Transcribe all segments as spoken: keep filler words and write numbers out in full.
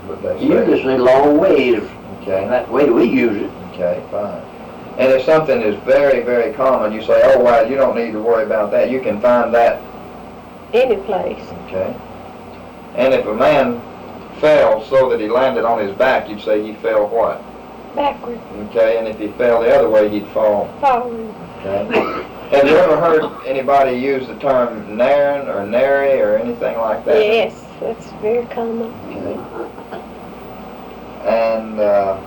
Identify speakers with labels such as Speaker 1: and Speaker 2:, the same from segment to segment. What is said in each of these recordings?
Speaker 1: but they say.
Speaker 2: Use it a long ways.
Speaker 1: Okay.
Speaker 2: That's the way we use it.
Speaker 1: Okay, fine. And if something is very, very common, you say, oh, well, you don't need to worry about that. You can find that.
Speaker 3: Any place.
Speaker 1: Okay. And if a man fell so that he landed on his back, you'd say he fell what?
Speaker 3: Backward.
Speaker 1: Okay, and if he fell the other way, he'd fall.
Speaker 3: Forward.
Speaker 1: Okay. Have you ever heard anybody use the term narin or nary or anything like that?
Speaker 3: Yes, that's very common.
Speaker 1: Okay. And uh,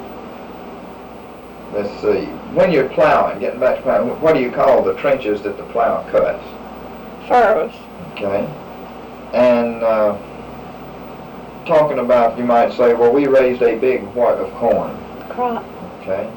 Speaker 1: let's see, when you're plowing, getting back to plowing, what do you call the trenches that the plow cuts?
Speaker 3: Furrows.
Speaker 1: Okay. And uh, talking about, you might say, well, we raised a big what of corn.
Speaker 3: Crop.
Speaker 1: Okay.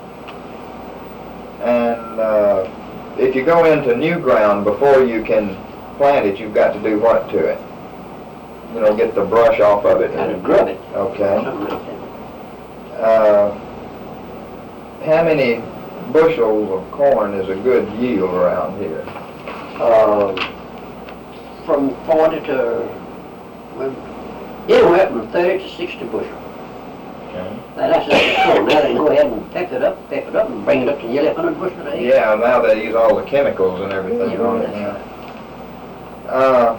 Speaker 1: And uh, if you go into new ground before you can plant it, you've got to do what to it? You know, get the brush off of it.
Speaker 2: Kind of grub it.
Speaker 1: Okay.
Speaker 2: Something like that.
Speaker 1: Uh, how many bushels of corn is a good yield around here?
Speaker 2: Uh, from forty to, well, anywhere from thirty to sixty bushels.
Speaker 1: Okay.
Speaker 2: Now that's just the corn. Now they can go ahead and pick it up, pick it up and bring it up to nearly one hundred bushels a day.
Speaker 1: Yeah, now they use all the chemicals and everything
Speaker 2: Yeah,
Speaker 1: on it
Speaker 2: that's
Speaker 1: now. Uh,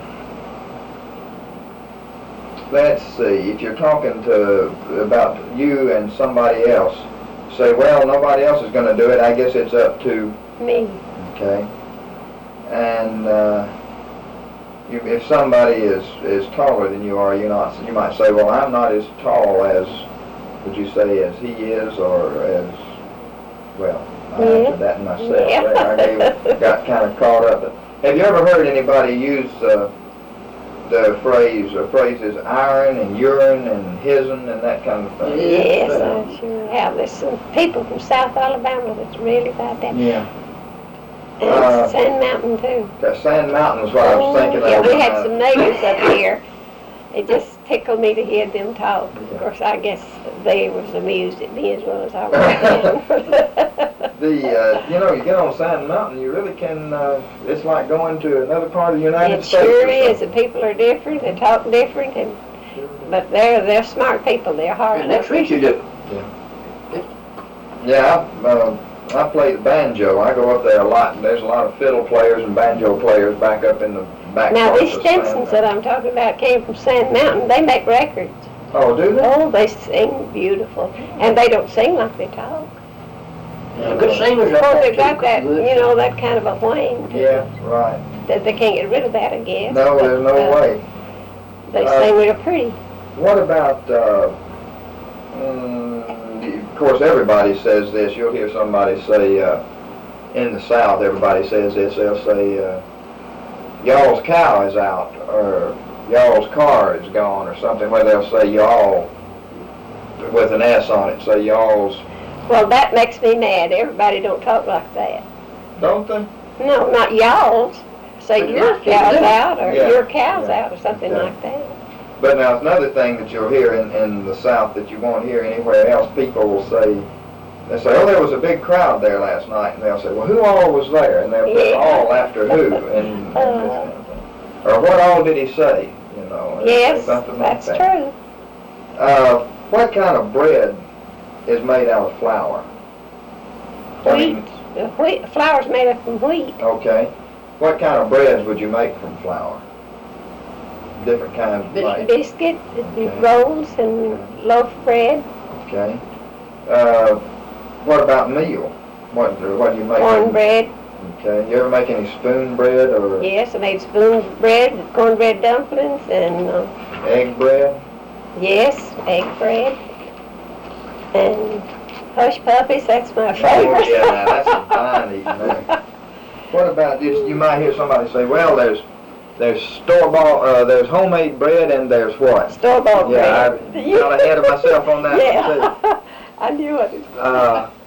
Speaker 1: let's see, if you're talking to about you and somebody else, say, well, nobody else is going to do it, I guess it's up to
Speaker 3: Me.
Speaker 1: okay. And uh, you, if somebody is, is taller than you are, you not you might say, well, I'm not as tall as, would you say, as he is, or as, well, I
Speaker 3: Yeah.
Speaker 1: answered that myself.
Speaker 3: Yeah.
Speaker 1: I gave, got kind of caught up. But have you ever heard anybody use uh, the phrase, or phrases iron and urine and hisn and that kind of thing?
Speaker 3: Yes, I sure have. There's some people from South Alabama that's really about that.
Speaker 1: Yeah.
Speaker 3: And
Speaker 1: Uh,
Speaker 3: Sand Mountain too.
Speaker 1: That Sand Mountain was what I was thinking
Speaker 3: Yeah,
Speaker 1: of.
Speaker 3: we had
Speaker 1: uh,
Speaker 3: some neighbors up here. It just tickled me to hear them talk. Of course, I guess they was amused at me as well as I was.
Speaker 1: The, uh, you know, you get on Sand Mountain, you really can, uh, it's like going to another part of the United
Speaker 3: It
Speaker 1: States.
Speaker 3: sure
Speaker 1: or
Speaker 3: is. The
Speaker 1: something.
Speaker 3: people are different. They talk different, and but they're they're smart people. They're hard.
Speaker 2: And that's what you do.
Speaker 1: Yeah, I, uh, I play the banjo. I go up there a lot, and there's a lot of fiddle players and banjo players back up in the back
Speaker 3: Now
Speaker 1: parts
Speaker 3: these
Speaker 1: of Sand
Speaker 3: Stinsons that
Speaker 1: Mountain.
Speaker 3: I'm talking about came from Sand Mountain. They make records.
Speaker 1: Oh, do they?
Speaker 3: Oh, they sing beautiful, and they don't sing like they talk.
Speaker 2: Yeah, good singers
Speaker 3: Of
Speaker 2: up
Speaker 3: course,
Speaker 2: there
Speaker 3: they've got
Speaker 2: too.
Speaker 3: that,
Speaker 2: Good.
Speaker 3: you know, that kind of a whine. to
Speaker 1: Yeah,
Speaker 3: them,
Speaker 1: right.
Speaker 3: That they can't get rid of that, I guess.
Speaker 1: No,
Speaker 3: but,
Speaker 1: there's no
Speaker 3: uh,
Speaker 1: way.
Speaker 3: They
Speaker 1: Uh,
Speaker 3: sing real pretty.
Speaker 1: What about, uh, mm, of course, everybody says this. You'll hear somebody say, uh, in the South, everybody says this. They'll say, uh, y'all's cow is out, or y'all's car is gone, or something, where they'll say y'all with an S on it, say y'all's,
Speaker 3: Well, that makes me mad. Everybody don't talk like that.
Speaker 1: don't they?
Speaker 3: No, not y'all's. Say
Speaker 2: But
Speaker 3: your
Speaker 2: lots of people
Speaker 3: cow's
Speaker 2: do.
Speaker 3: out, or
Speaker 1: Yeah,
Speaker 3: your cow's
Speaker 1: yeah,
Speaker 3: out, or something
Speaker 1: okay.
Speaker 3: like that.
Speaker 1: But now, it's another thing that you'll hear in, in the South that you won't hear anywhere else. People will say, they say, oh, there was a big crowd there last night, and they'll say, well, who all was there? And they'll put
Speaker 3: Yeah.
Speaker 1: all after who, and, and this kind of thing. Or what all did he say, you know? and
Speaker 3: Yes,
Speaker 1: something like
Speaker 3: that's
Speaker 1: that.
Speaker 3: true.
Speaker 1: Uh, what kind of bread is made out of flour? I
Speaker 3: Wheat.
Speaker 1: mean,
Speaker 3: The wheat, flour's made up from wheat.
Speaker 1: okay. What kind of breads would you make from flour? Different kinds of
Speaker 2: Biscuit.
Speaker 1: like,
Speaker 3: Biscuit,
Speaker 1: Okay.
Speaker 3: rolls, and loaf bread,
Speaker 1: okay. Uh, what about meal? What, what do you make?
Speaker 3: cornbread.
Speaker 1: Okay. You ever make any spoon bread or
Speaker 3: Yes, I made spoon bread, cornbread dumplings, and uh,
Speaker 1: egg bread?
Speaker 3: yes, egg bread, and hush puppies. That's my
Speaker 1: Oh,
Speaker 3: favorite.
Speaker 1: yeah, now that's some fine eating there. What about this? You might hear somebody say, well, there's there's store-bought, uh, there's homemade bread, and there's what?
Speaker 3: Store-bought
Speaker 1: Yeah,
Speaker 3: bread.
Speaker 1: I got ahead of myself on that one, too.
Speaker 3: Yeah, I knew it.
Speaker 1: Uh,